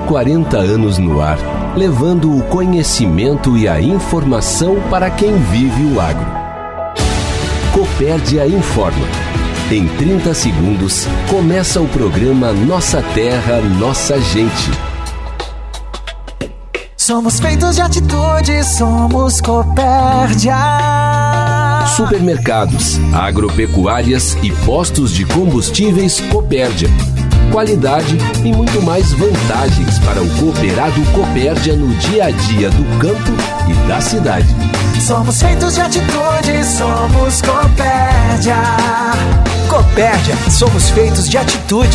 40 anos no ar, levando o conhecimento e a informação para quem vive o agro. Copérdia informa. Em 30 segundos, começa o programa Nossa Terra, Nossa Gente. Somos feitos de atitude, somos Copérdia. Supermercados, agropecuárias e postos de combustíveis Copérdia. Qualidade e muito mais vantagens para o cooperado Copérdia no dia a dia do campo e da cidade. Somos feitos de atitude, somos Copérdia. Copérdia, somos feitos de atitude.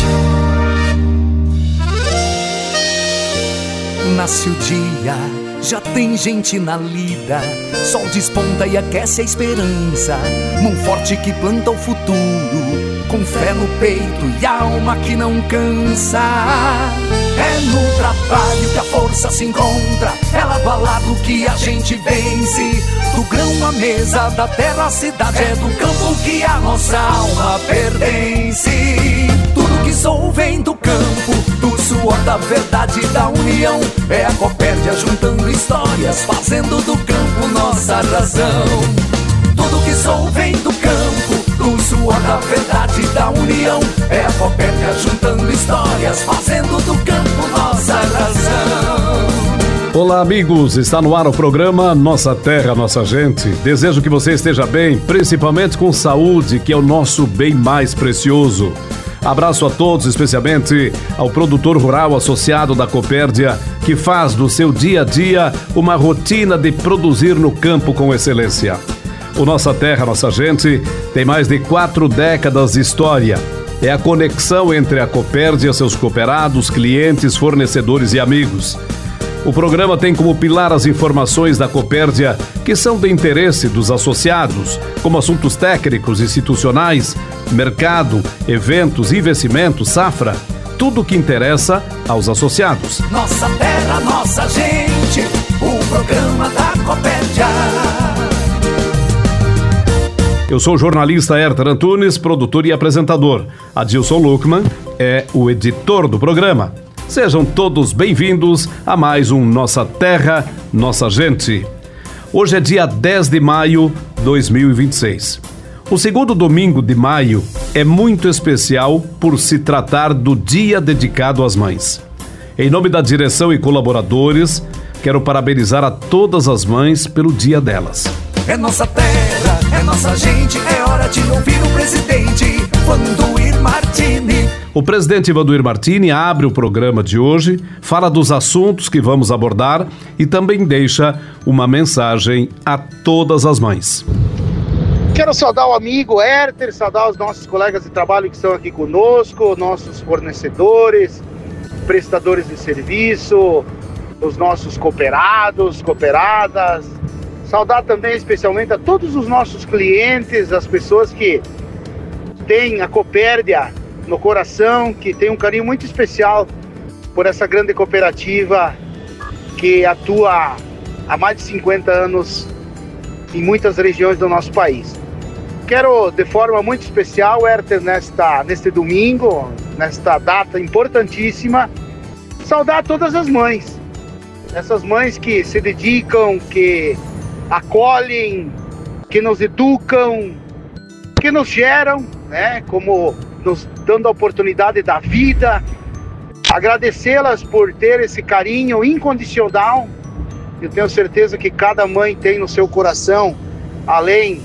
Nasce o dia, já tem gente na lida. Sol desponta e aquece a esperança. Mão forte que planta o futuro, com fé no peito e alma que não cansa. É no trabalho que a força se encontra, é lado a lado que a gente vence. Do grão à mesa, da terra à cidade, é do campo que a nossa alma pertence. Tudo que sou vem do campo, do suor da verdade e da união. É a Copérdia juntando histórias, fazendo do campo nossa razão. Tudo que sou vem do campo, do suor da verdade e da união. É a Copérdia juntando histórias, fazendo do campo nossa razão. Olá amigos, está no ar o programa Nossa Terra, Nossa Gente. Desejo que você esteja bem, principalmente com saúde, que é o nosso bem mais precioso. Abraço a todos, especialmente ao produtor rural associado da Copérdia, que faz do seu dia a dia uma rotina de produzir no campo com excelência. O Nossa Terra, Nossa Gente tem mais de 4 décadas de história. É a conexão entre a Copérdia, seus cooperados, clientes, fornecedores e amigos. O programa tem como pilar as informações da Copérdia, que são de interesse dos associados, como assuntos técnicos, institucionais, mercado, eventos, investimentos, safra, tudo o que interessa aos associados. Nossa Terra, Nossa Gente, o programa da Copérdia. Eu sou o jornalista Herter Antunes, produtor e apresentador. Adilson Luckman é o editor do programa. Sejam todos bem-vindos a mais um Nossa Terra, Nossa Gente. Hoje é dia 10 de maio de 2026. O segundo domingo de maio é muito especial por se tratar do dia dedicado às mães. Em nome da direção e colaboradores, quero parabenizar a todas as mães pelo dia delas. É nossa terra, é nossa gente, é hora de ouvir o presidente Vanduir Martini. O presidente Vanduir Martini abre o programa de hoje, fala dos assuntos que vamos abordar e também deixa uma mensagem a todas as mães. Quero saudar o amigo Herter, saudar os nossos colegas de trabalho que estão aqui conosco, nossos fornecedores, prestadores de serviço, os nossos cooperados, cooperadas. Saudar também especialmente a todos os nossos clientes, as pessoas que têm a Copérdia no coração, que tem um carinho muito especial por essa grande cooperativa que atua há mais de 50 anos em muitas regiões do nosso país. Quero, de forma muito especial, Herter, neste domingo, nesta data importantíssima, saudar todas as mães. Essas mães que se dedicam, que acolhem, que nos educam, que nos geram, né, como nos dando a oportunidade da vida. Agradecê-las por ter esse carinho incondicional. Eu tenho certeza que cada mãe tem no seu coração, além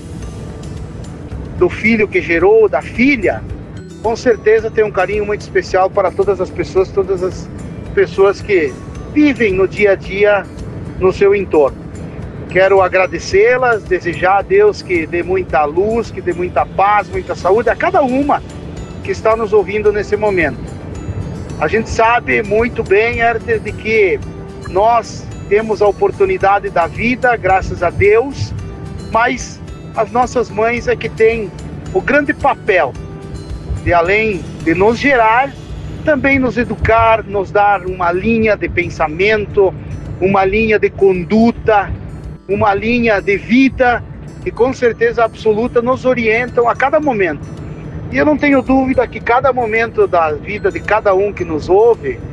do filho que gerou, da filha, com certeza tem um carinho muito especial para todas as pessoas que vivem no dia a dia no seu entorno. Quero agradecê-las, desejar a Deus que dê muita luz, que dê muita paz, muita saúde a cada uma que está nos ouvindo nesse momento. A gente sabe muito bem, Herter, de que nós temos a oportunidade da vida, graças a Deus, mas as nossas mães é que têm o grande papel de, além de nos gerar, também nos educar, nos dar uma linha de pensamento, uma linha de conduta, uma linha de vida que com certeza absoluta nos orientam a cada momento. E eu não tenho dúvida que cada momento da vida de cada um que nos ouve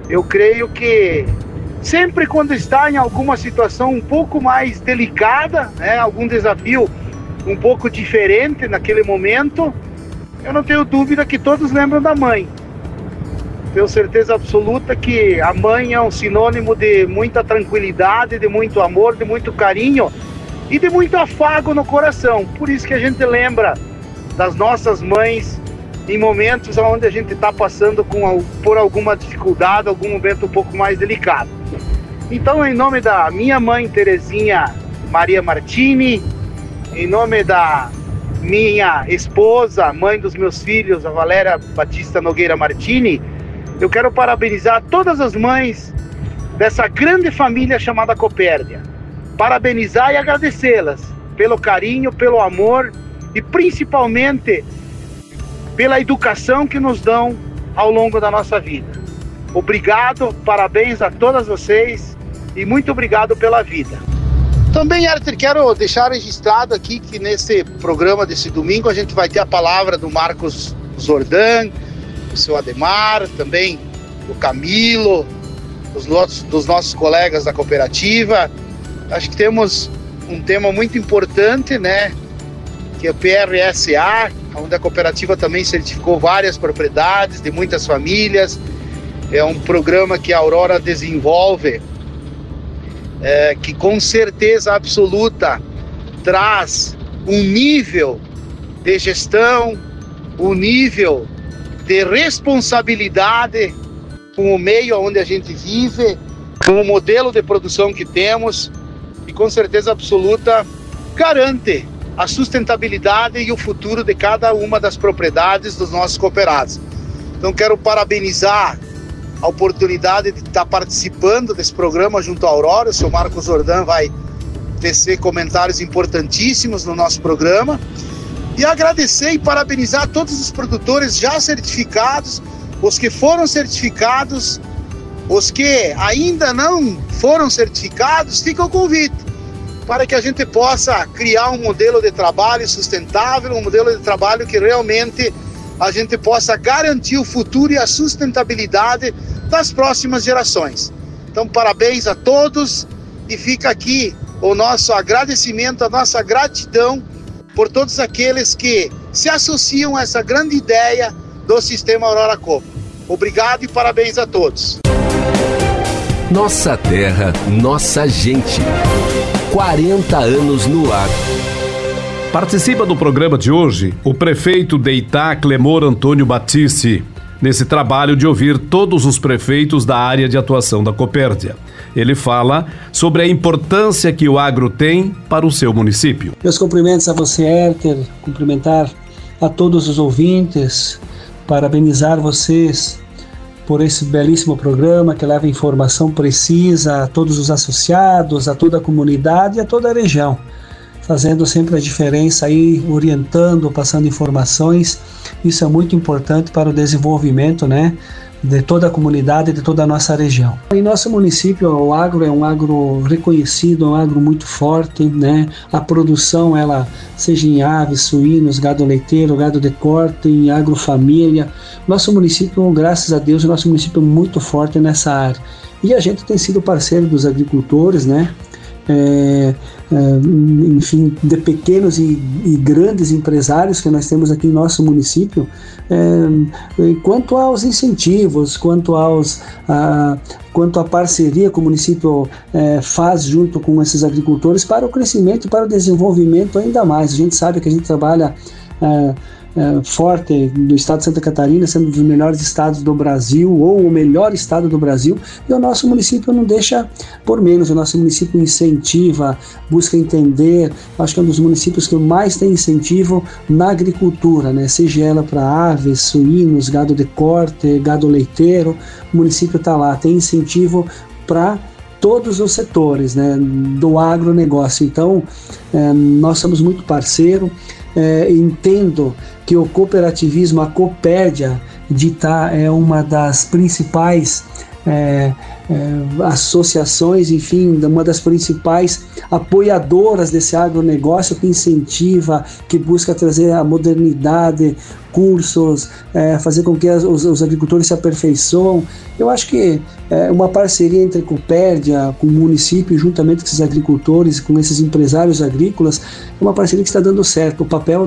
Eu creio que sempre quando está em alguma situação um pouco mais delicada, né, algum desafio um pouco diferente naquele momento, eu não tenho dúvida que todos lembram da mãe. Tenho certeza absoluta que a mãe é um sinônimo de muita tranquilidade, de muito amor, de muito carinho e de muito afago no coração. Por isso que a gente lembra das nossas mães em momentos onde a gente está passando por alguma dificuldade, algum momento um pouco mais delicado. Então, em nome da minha mãe, Terezinha Maria Martini, em nome da minha esposa, mãe dos meus filhos, a Valéria Batista Nogueira Martini, eu quero parabenizar todas as mães dessa grande família chamada Copérdia. Parabenizar e agradecê-las pelo carinho, pelo amor e principalmente pela educação que nos dão ao longo da nossa vida. Obrigado, parabéns a todas vocês e muito obrigado pela vida. Também, Arthur, quero deixar registrado aqui que nesse programa desse domingo a gente vai ter a palavra do Marcos Zordan, do seu Ademar, também do Camilo, dos nossos colegas da cooperativa. Acho que temos um tema muito importante, né? Que é o PRSA, onde a cooperativa também certificou várias propriedades de muitas famílias. É um programa que a Aurora desenvolve, que com certeza absoluta traz um nível de gestão, um nível de responsabilidade com o meio onde a gente vive, com o modelo de produção que temos, e com certeza absoluta garante a sustentabilidade e o futuro de cada uma das propriedades dos nossos cooperados. Então quero parabenizar a oportunidade de estar participando desse programa junto à Aurora. O seu Marcos Zordan vai tecer comentários importantíssimos no nosso programa. E agradecer e parabenizar todos os produtores já certificados, os que foram certificados, os que ainda não foram certificados. Fica o convite para que a gente possa criar um modelo de trabalho sustentável, um modelo de trabalho que realmente a gente possa garantir o futuro e a sustentabilidade das próximas gerações. Então, parabéns a todos e fica aqui o nosso agradecimento, a nossa gratidão por todos aqueles que se associam a essa grande ideia do Sistema Aurora Coop. Obrigado e parabéns a todos. Nossa terra, nossa gente. 40 anos no ar. Participa do programa de hoje o prefeito de Itá, Clemor Antônio Batiste, nesse trabalho de ouvir todos os prefeitos da área de atuação da Copérdia. Ele fala sobre a importância que o agro tem para o seu município. Meus cumprimentos a você, Herter, cumprimentar a todos os ouvintes, parabenizar vocês por esse belíssimo programa que leva informação precisa a todos os associados, a toda a comunidade e a toda a região, fazendo sempre a diferença aí, orientando, passando informações. Isso é muito importante para o desenvolvimento, né, de toda a comunidade, de toda a nossa região. Em nosso município, o agro é um agro reconhecido, é um agro muito forte, né? A produção, ela seja em aves, suínos, gado leiteiro, gado de corte, em agrofamília. Nosso município, graças a Deus, o nosso município é muito forte nessa área. E a gente tem sido parceiro dos agricultores, né? Enfim, de pequenos e grandes empresários que nós temos aqui em nosso município, quanto aos incentivos, quanto à parceria que o município faz junto com esses agricultores para o crescimento e para o desenvolvimento ainda mais. A gente sabe que a gente trabalha forte do estado de Santa Catarina, sendo um dos melhores estados do Brasil, ou o melhor estado do Brasil, e o nosso município não deixa por menos. O nosso município incentiva, busca entender. Acho que é um dos municípios que mais tem incentivo na agricultura, né? Seja ela para aves, suínos, gado de corte, gado leiteiro. O município está lá, tem incentivo para todos os setores, né, do agronegócio. Então, nós somos muito parceiro. Entendo que o cooperativismo, a Copérdia de Itá, é uma das principais associações, enfim, uma das principais apoiadoras desse agronegócio, que incentiva, que busca trazer a modernidade, cursos, fazer com que os agricultores se aperfeiçoem. Eu acho que uma parceria entre a Copérdia, com o município, juntamente com esses agricultores, com esses empresários agrícolas, é uma parceria que está dando certo. O papel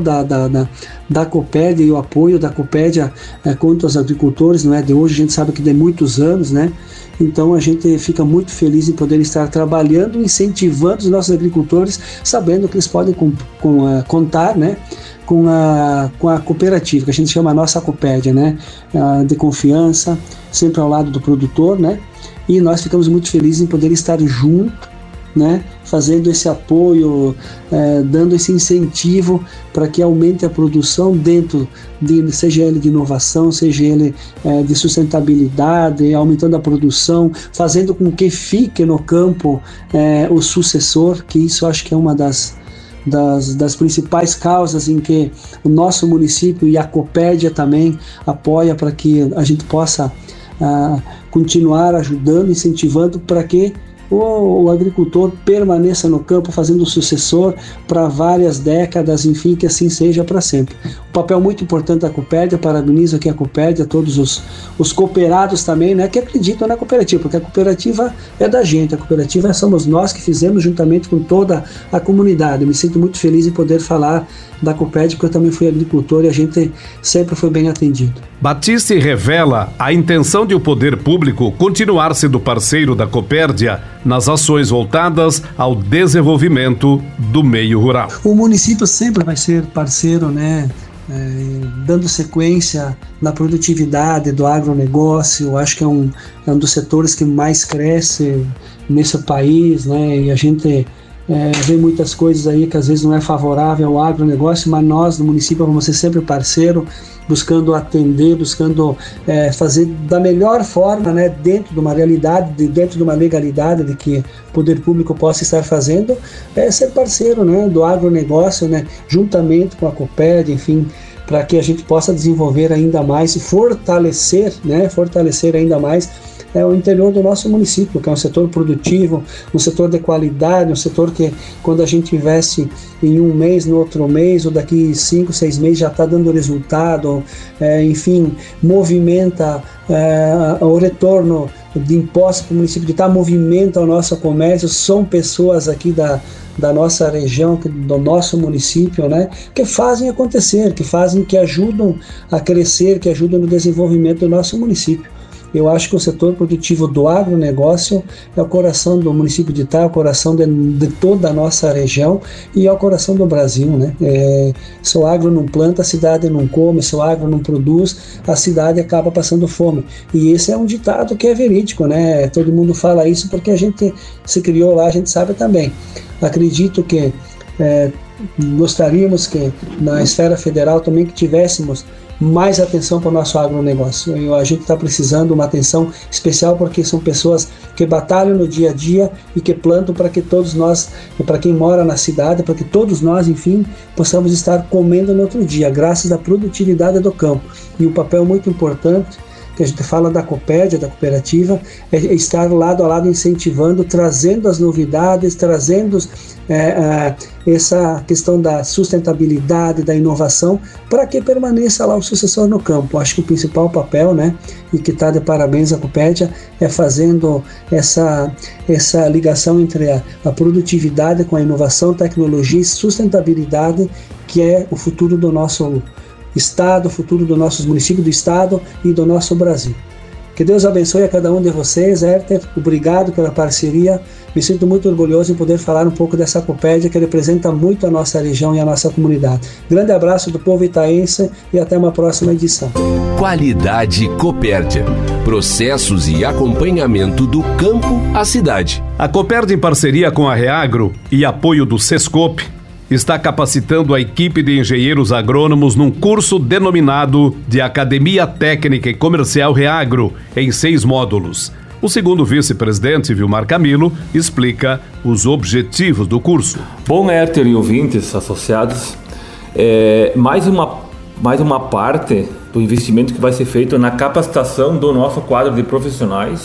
da Copérdia e o apoio da Copérdia contra os agricultores não é de hoje, a gente sabe que de muitos anos, né? Então a gente fica muito feliz em poder estar trabalhando, incentivando os nossos agricultores, sabendo que eles podem contar, né, com a cooperativa, que a gente chama a nossa Copérdia, né, de confiança, sempre ao lado do produtor, né, e nós ficamos muito felizes em poder estar junto, né, fazendo esse apoio, dando esse incentivo para que aumente a produção dentro seja ele de inovação, seja ele de sustentabilidade, aumentando a produção, fazendo com que fique no campo o sucessor, que isso eu acho que é uma das principais causas em que o nosso município e a Copérdia também apoia, para que a gente possa continuar ajudando, incentivando para que o agricultor permaneça no campo, fazendo o sucessor para várias décadas, enfim, que assim seja para sempre. Um papel muito importante da Copérdia, parabenizo aqui a Copérdia, todos os cooperados também, né, que acreditam na cooperativa, porque a cooperativa é da gente, a cooperativa somos nós que fizemos juntamente com toda a comunidade. Eu me sinto muito feliz em poder falar da Copérdia, porque eu também fui agricultor e a gente sempre foi bem atendido. Battisti revela a intenção de o poder público continuar sendo parceiro da Copérdia nas ações voltadas ao desenvolvimento do meio rural. O município sempre vai ser parceiro, né, dando sequência na produtividade do agronegócio. Acho que é um dos setores que mais cresce nesse país, né, e a gente vê muitas coisas aí que às vezes não é favorável ao agronegócio, mas nós do município vamos ser sempre parceiro, buscando atender, buscando fazer da melhor forma, né, dentro de uma realidade, dentro de uma legalidade de que o poder público possa estar fazendo, ser parceiro, né, do agronegócio, né, juntamente com a Copérdia, enfim, para que a gente possa desenvolver ainda mais e fortalecer ainda mais o interior do nosso município, que é um setor produtivo, um setor de qualidade, um setor que quando a gente investe em um mês, no outro mês, ou daqui 5, 6 meses já está dando resultado, enfim, movimenta o retorno de impostos para o município, que está movimenta o nosso comércio. São pessoas aqui da nossa região, do nosso município, né, que fazem acontecer, que ajudam a crescer, que ajudam no desenvolvimento do nosso município. Eu acho que o setor produtivo do agronegócio é o coração do município de Itá, é o coração de toda a nossa região e é o coração do Brasil, né? Se o agro não planta, a cidade não come, se o agro não produz, a cidade acaba passando fome. E esse é um ditado que é verídico, né? Todo mundo fala isso porque a gente se criou lá, a gente sabe também. Acredito que gostaríamos que na esfera federal também que tivéssemos mais atenção para o nosso agronegócio. A gente está precisando de uma atenção especial, porque são pessoas que batalham no dia a dia e que plantam para que todos nós, para quem mora na cidade, para que todos nós, enfim, possamos estar comendo no outro dia, graças à produtividade do campo. E um papel muito importante que a gente fala da Copérdia, da cooperativa, é estar lado a lado incentivando, trazendo as novidades, trazendo essa questão da sustentabilidade, da inovação, para que permaneça lá o sucessor no campo. Acho que o principal papel, né, e que está de parabéns a Copérdia, é fazendo essa ligação entre a produtividade com a inovação, tecnologia e sustentabilidade, que é o futuro do nosso Estado, o futuro dos nossos municípios do Estado e do nosso Brasil. Que Deus abençoe a cada um de vocês, Herter. Obrigado pela parceria. Me sinto muito orgulhoso em poder falar um pouco dessa Copérdia, que representa muito a nossa região e a nossa comunidade. Grande abraço do povo itaense e até uma próxima edição. Qualidade Copérdia. Processos e acompanhamento do campo à cidade. A Copérdia, em parceria com a Reagro e apoio do Sescope, está capacitando a equipe de engenheiros agrônomos num curso denominado de Academia Técnica e Comercial Reagro, em 6 módulos. O segundo vice-presidente, Vilmar Camilo, explica os objetivos do curso. Bom, Herter e ouvintes associados, mais uma parte do investimento que vai ser feito na capacitação do nosso quadro de profissionais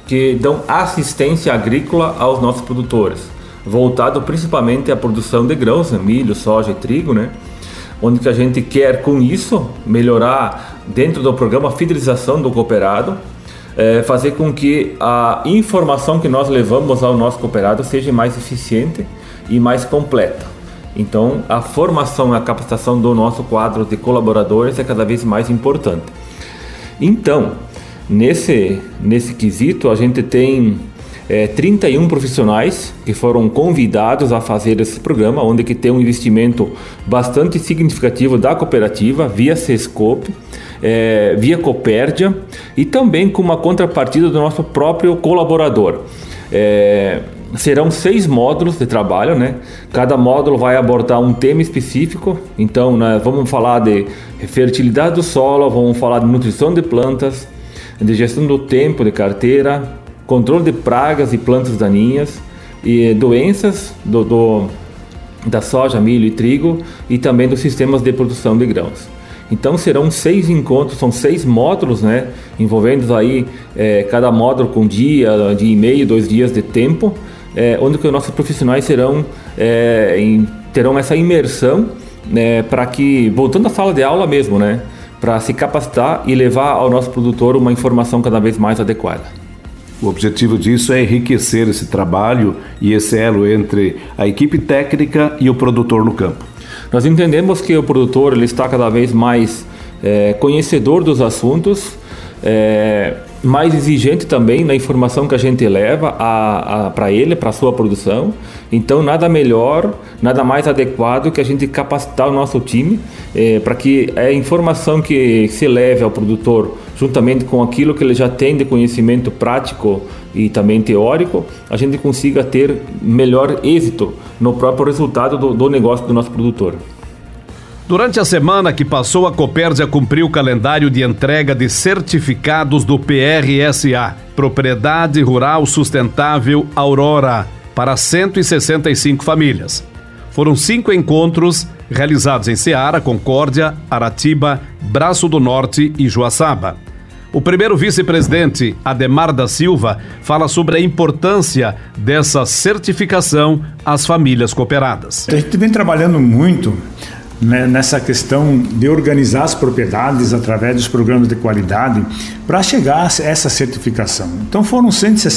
que dão assistência agrícola aos nossos produtores, voltado principalmente à produção de grãos, milho, soja e trigo, né? Onde que a gente quer com isso melhorar dentro do programa a fidelização do cooperado, fazer com que a informação que nós levamos ao nosso cooperado seja mais eficiente e mais completa. Então, a formação e a capacitação do nosso quadro de colaboradores é cada vez mais importante. Então, nesse quesito, a gente tem 31 profissionais que foram convidados a fazer esse programa, onde que tem um investimento bastante significativo da cooperativa, via Sescope, via Copérdia e também com uma contrapartida do nosso próprio colaborador. Serão 6 módulos de trabalho, né? Cada módulo vai abordar um tema específico. Então, nós vamos falar de fertilidade do solo, vamos falar de nutrição de plantas, de gestão do tempo de carteira, controle de pragas e plantas daninhas, e doenças da soja, milho e trigo, e também dos sistemas de produção de grãos. Então serão 6 encontros, são 6 módulos, né, envolvendo aí cada módulo com dia e meio, 2 dias de tempo, onde que os nossos profissionais terão essa imersão, né, para que, voltando à sala de aula mesmo, né, para se capacitar e levar ao nosso produtor uma informação cada vez mais adequada. O objetivo disso é enriquecer esse trabalho e esse elo entre a equipe técnica e o produtor no campo. Nós entendemos que o produtor ele está cada vez mais conhecedor dos assuntos, mais exigente também na informação que a gente leva para ele, para a sua produção. Então nada melhor, nada mais adequado que a gente capacitar o nosso time para que a informação que se leve ao produtor, juntamente com aquilo que ele já tem de conhecimento prático e também teórico, a gente consiga ter melhor êxito no próprio resultado do negócio do nosso produtor. Durante a semana que passou, a Copérdia cumpriu o calendário de entrega de certificados do PRSA, Propriedade Rural Sustentável Aurora, para 165 famílias. Foram 5 encontros realizados em Ceará, Concórdia, Aratiba, Braço do Norte e Joaçaba. O primeiro vice-presidente, Ademar da Silva, fala sobre a importância dessa certificação às famílias cooperadas. A gente vem trabalhando muito nessa questão de organizar as propriedades através dos programas de qualidade para chegar a essa certificação. Então foram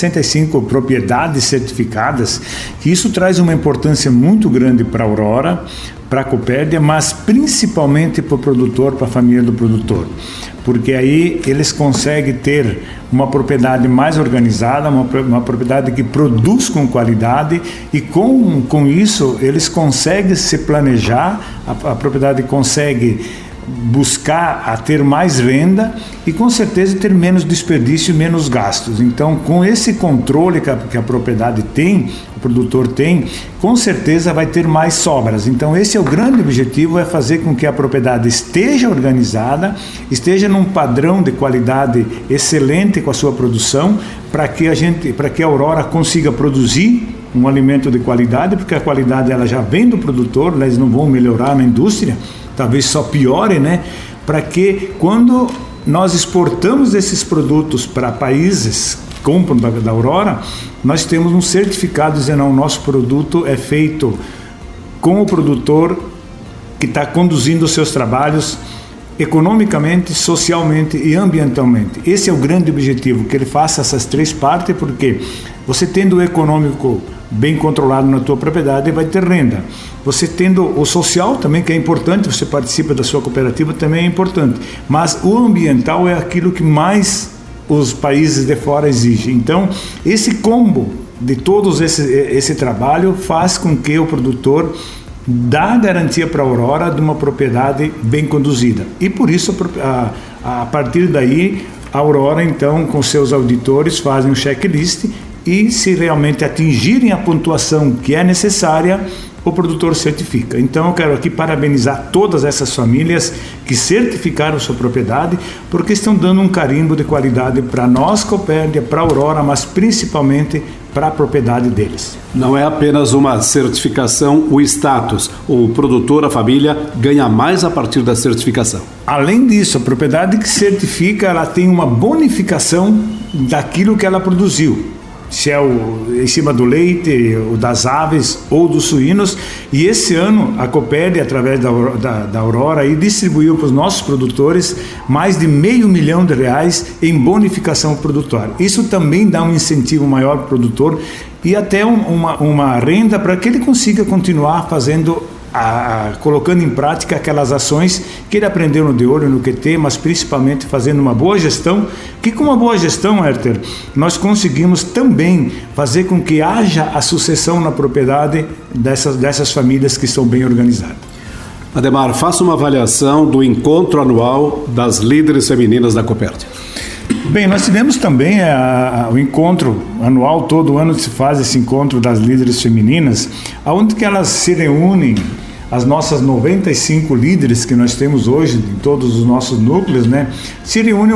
165 propriedades certificadas, que isso traz uma importância muito grande para a Aurora, para a Copérdia, mas principalmente para o produtor, para a família do produtor. Porque aí eles conseguem ter uma propriedade mais organizada, uma propriedade que produz com qualidade, e com isso eles conseguem se planejar, a propriedade consegue buscar a ter mais renda e com certeza ter menos desperdício e menos gastos. Então, com esse controle que a propriedade tem, o produtor tem, com certeza vai ter mais sobras. Então, esse é o grande objetivo, é fazer com que a propriedade esteja organizada, esteja num padrão de qualidade excelente com a sua produção, para que a Aurora consiga produzir um alimento de qualidade, porque a qualidade ela já vem do produtor, eles não vão melhorar na indústria, talvez só piore, né? Para que quando nós exportamos esses produtos para países que compram da Aurora, nós temos um certificado dizendo que o nosso produto é feito com o produtor que está conduzindo os seus trabalhos economicamente, socialmente e ambientalmente. Esse é o grande objetivo, que ele faça essas 3 partes, porque você tendo o econômico bem controlado na tua propriedade, vai ter renda. Você tendo o social também, que é importante, você participa da sua cooperativa, também é importante. Mas o ambiental é aquilo que mais os países de fora exigem. Então, esse combo de todos esse trabalho faz com que o produtor dá garantia para a Aurora de uma propriedade bem conduzida. E por isso, a partir daí, a Aurora, então, com seus auditores, fazem um checklist e, se realmente atingirem a pontuação que é necessária, o produtor certifica. Então eu quero aqui parabenizar todas essas famílias que certificaram sua propriedade, porque estão dando um carimbo de qualidade para nós, Copérdia, para a Aurora, mas principalmente para a propriedade deles. Não é apenas uma certificação, o status. O produtor, a família, ganha mais a partir da certificação. Além disso, a propriedade que certifica, ela tem uma bonificação daquilo que ela produziu. Se é em cima do leite, ou das aves ou dos suínos. E esse ano a Copérdia, através da Aurora, aí, distribuiu para os nossos produtores mais de R$500 milhão em bonificação produtora. Isso também dá um incentivo maior para o produtor e até uma renda para que ele consiga continuar fazendo, colocando em prática aquelas ações que ele aprendeu no De Olho, no QT, mas principalmente fazendo uma boa gestão, que com uma boa gestão, Herter, nós conseguimos também fazer com que haja a sucessão na propriedade dessas famílias que estão bem organizadas. Ademar, faça uma avaliação do encontro anual das líderes femininas da Copérdia. Bem, nós tivemos também o encontro anual, todo ano se faz esse encontro das líderes femininas, onde que elas se reúnem, as nossas 95 líderes que nós temos hoje em todos os nossos núcleos, né, se reúnem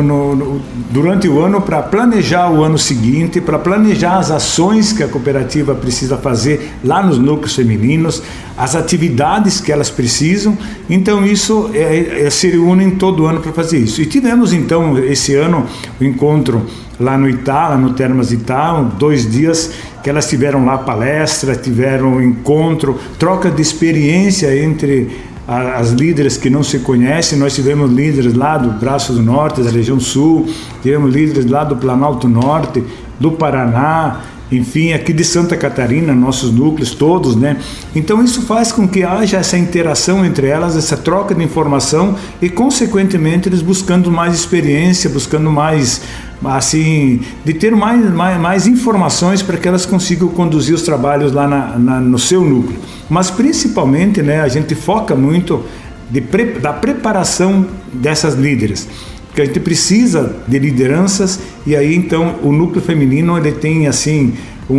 durante o ano para planejar o ano seguinte, para planejar as ações que a cooperativa precisa fazer lá nos núcleos femininos, as atividades que elas precisam. Então isso se reúnem todo ano para fazer isso. E tivemos então esse ano o encontro lá no Itá, lá no Termas Itá, 2 dias que elas tiveram lá palestra, tiveram encontro, troca de experiência entre as líderes que não se conhecem. Nós tivemos líderes lá do Braço do Norte, da região sul, tivemos líderes lá do Planalto Norte, do Paraná, enfim, aqui de Santa Catarina, nossos núcleos todos, né? Então isso faz com que haja essa interação entre elas, essa troca de informação e, consequentemente, eles buscando mais experiência, buscando mais, assim, de ter mais informações para que elas consigam conduzir os trabalhos lá no seu núcleo. Mas, principalmente, né, a gente foca muito da preparação dessas líderes, porque a gente precisa de lideranças, e aí então o núcleo feminino ele tem assim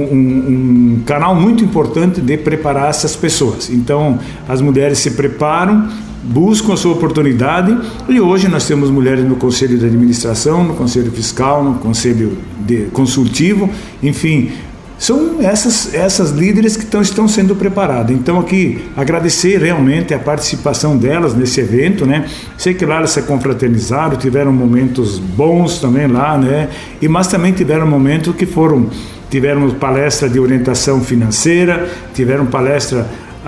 um canal muito importante de preparar essas pessoas. Então as mulheres se preparam, buscam a sua oportunidade, e hoje nós temos mulheres no Conselho de Administração, no Conselho Fiscal, no Conselho Consultivo, enfim, são essas líderes que estão sendo preparadas. Então aqui agradecer realmente a participação delas nesse evento, né? Sei que lá elas se confraternizaram, tiveram momentos bons também lá, né? Mas também tiveram momentos que tiveram palestra de orientação financeira, tiveram palestra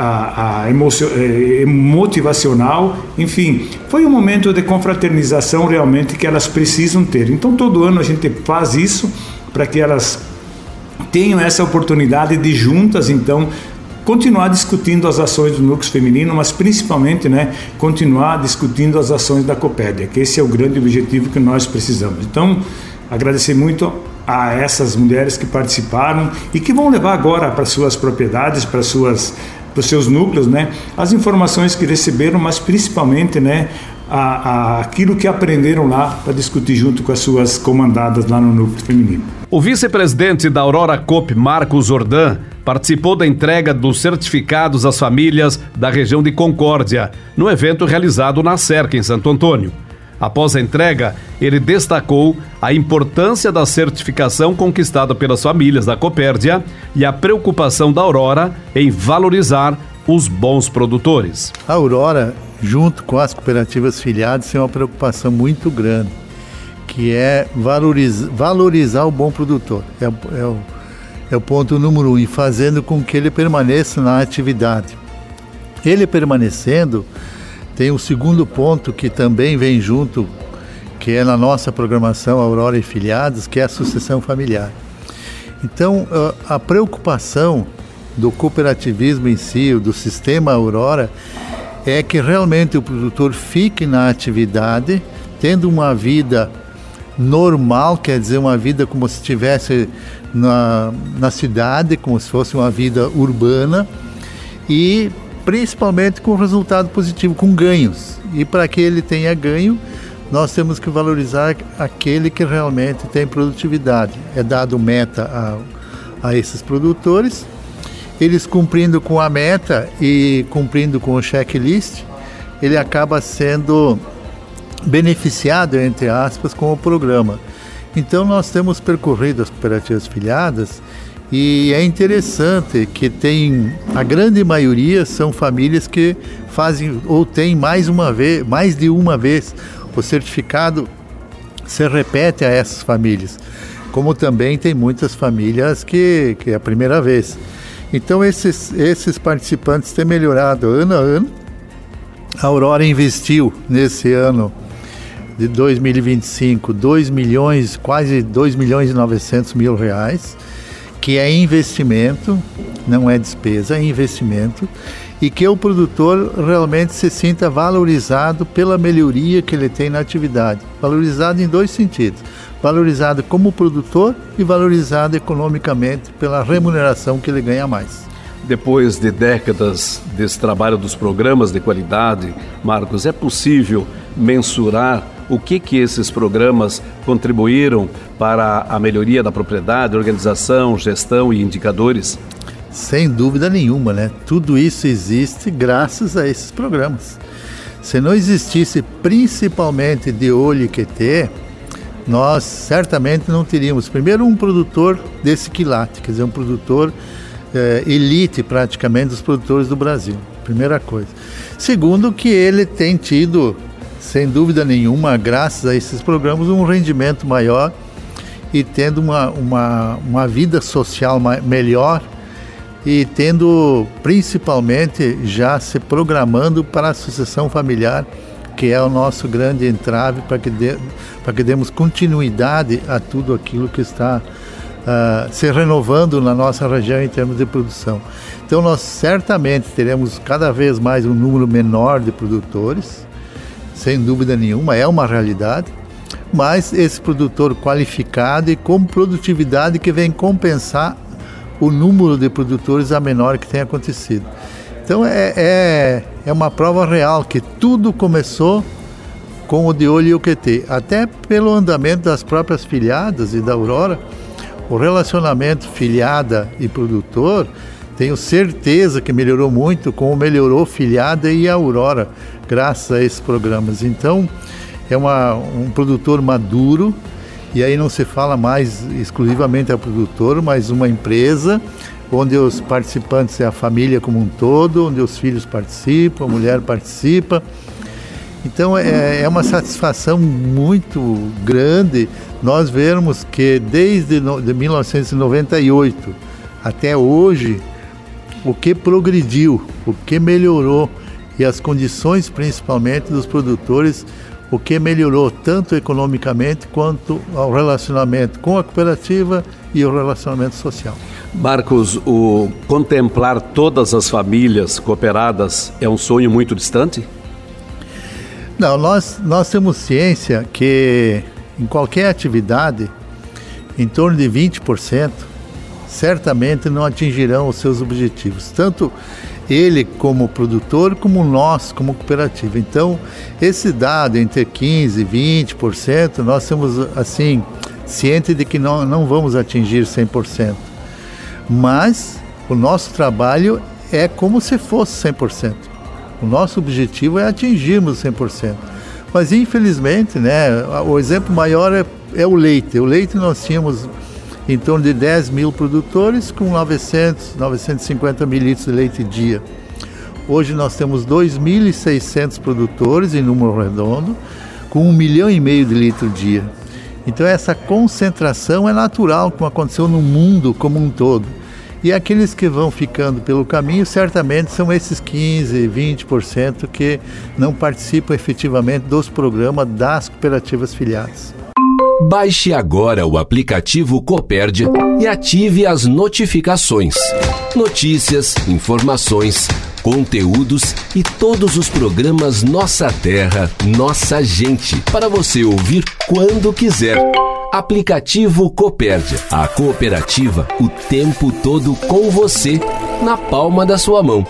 motivacional, enfim, foi um momento de confraternização realmente que elas precisam ter. Então todo ano a gente faz isso para que elas tenham essa oportunidade de juntas, então, continuar discutindo as ações do núcleo feminino, mas principalmente, né, continuar discutindo as ações da Copérdia, que esse é o grande objetivo que nós precisamos. Então, agradecer muito a essas mulheres que participaram e que vão levar agora para suas propriedades, para os seus núcleos, né, as informações que receberam, mas principalmente, né, aquilo que aprenderam lá para discutir junto com as suas comandadas lá no núcleo feminino. O vice-presidente da Aurora Coop, Marcos Jordan, participou da entrega dos certificados às famílias da região de Concórdia, no evento realizado na Cerca, em Santo Antônio. Após a entrega, ele destacou a importância da certificação conquistada pelas famílias da Copérdia e a preocupação da Aurora em valorizar os bons produtores. A Aurora, junto com as cooperativas filiadas, tem uma preocupação muito grande, que é valorizar o bom produtor. É o ponto número 1, e fazendo com que ele permaneça na atividade. Ele permanecendo, tem o segundo ponto que também vem junto, que é na nossa programação Aurora e Filiados, que é a sucessão familiar. Então, a preocupação do cooperativismo em si, do sistema Aurora, é que realmente o produtor fique na atividade, tendo uma vida normal, quer dizer, uma vida como se estivesse na cidade, como se fosse uma vida urbana, e principalmente com resultado positivo, com ganhos. E para que ele tenha ganho, nós temos que valorizar aquele que realmente tem produtividade. É dado meta a esses produtores, eles cumprindo com a meta e cumprindo com o checklist, ele acaba sendo beneficiado, entre aspas, com o programa. Então nós temos percorrido as cooperativas filiadas e é interessante que a grande maioria são famílias que fazem ou têm mais de uma vez o certificado, se repete a essas famílias, como também tem muitas famílias que é a primeira vez. Então esses participantes têm melhorado ano a ano. A Aurora investiu nesse ano de 2025 quase 2 milhões e 900 mil reais, que é investimento, não é despesa, é investimento, e que o produtor realmente se sinta valorizado pela melhoria que ele tem na atividade. Valorizado em dois sentidos: valorizado como produtor e valorizado economicamente pela remuneração que ele ganha mais. Depois de décadas desse trabalho dos programas de qualidade, Marcos, é possível mensurar o que esses programas contribuíram para a melhoria da propriedade, organização, gestão e indicadores? Sem dúvida nenhuma, né? Tudo isso existe graças a esses programas. Se não existisse principalmente de olho IQT, nós certamente não teríamos, primeiro, um produtor desse quilate, quer dizer, um produtor elite praticamente dos produtores do Brasil, primeira coisa. Segundo, que ele tem tido, sem dúvida nenhuma, graças a esses programas, um rendimento maior e tendo uma vida social melhor e tendo principalmente já se programando para a sucessão familiar, que é o nosso grande entrave para que demos continuidade a tudo aquilo que está se renovando na nossa região em termos de produção. Então nós certamente teremos cada vez mais um número menor de produtores, sem dúvida nenhuma, é uma realidade, mas esse produtor qualificado e com produtividade que vem compensar o número de produtores a menor que tem acontecido. Então é uma prova real que tudo começou com o de olho e o QT, até pelo andamento das próprias filiadas e da Aurora. O relacionamento filiada e produtor, tenho certeza que melhorou muito, como melhorou filiada e a Aurora, graças a esses programas. Então, é um produtor maduro, e aí não se fala mais exclusivamente a produtor, mas uma empresa, onde os participantes é a família como um todo, onde os filhos participam, a mulher participa. Então é uma satisfação muito grande nós vermos que desde 1998 até hoje, o que progrediu, o que melhorou e as condições principalmente dos produtores, o que melhorou tanto economicamente quanto ao relacionamento com a cooperativa e o relacionamento social. Marcos, o contemplar todas as famílias cooperadas é um sonho muito distante? Não, nós temos ciência que em qualquer atividade, em torno de 20% certamente não atingirão os seus objetivos, tanto ele como produtor, como nós como cooperativa. Então, esse dado entre 15% e 20%, nós temos assim, ciente de que não vamos atingir 100%. Mas o nosso trabalho é como se fosse 100%. O nosso objetivo é atingirmos 100%. Mas, infelizmente, né, o exemplo maior é o leite. O leite nós tínhamos em torno de 10 mil produtores com 950 mil litros de leite dia. Hoje nós temos 2.600 produtores em número redondo, com 1,5 milhão de litros dia. Então essa concentração é natural, como aconteceu no mundo como um todo. E aqueles que vão ficando pelo caminho, certamente são esses 15%, 20% que não participam efetivamente dos programas das cooperativas filiadas. Baixe agora o aplicativo Copérdia e ative as notificações. Notícias, informações, conteúdos e todos os programas Nossa Terra, Nossa Gente, para você ouvir quando quiser. Aplicativo Copérdia, a cooperativa o tempo todo com você, na palma da sua mão.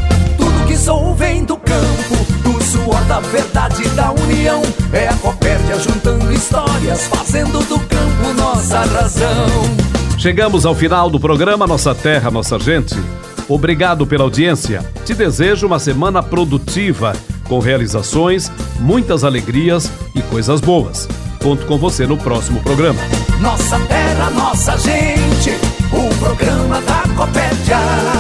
Tudo que sou vem do campo, do suor da verdade da união. É a Copérdia Copérdia, juntando histórias, fazendo do campo nossa razão. Chegamos ao final do programa Nossa Terra, Nossa Gente. Obrigado pela audiência. Te desejo uma semana produtiva, com realizações, muitas alegrias e coisas boas. Conto com você no próximo programa. Nossa terra, nossa gente, o programa da Copérdia.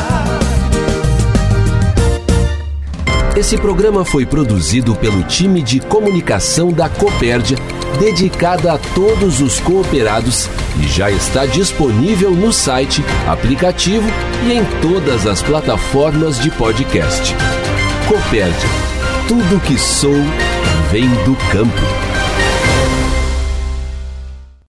Esse programa foi produzido pelo time de comunicação da Copérdia, dedicada a todos os cooperados, e já está disponível no site, aplicativo e em todas as plataformas de podcast. Copérdia, tudo que sou vem do campo.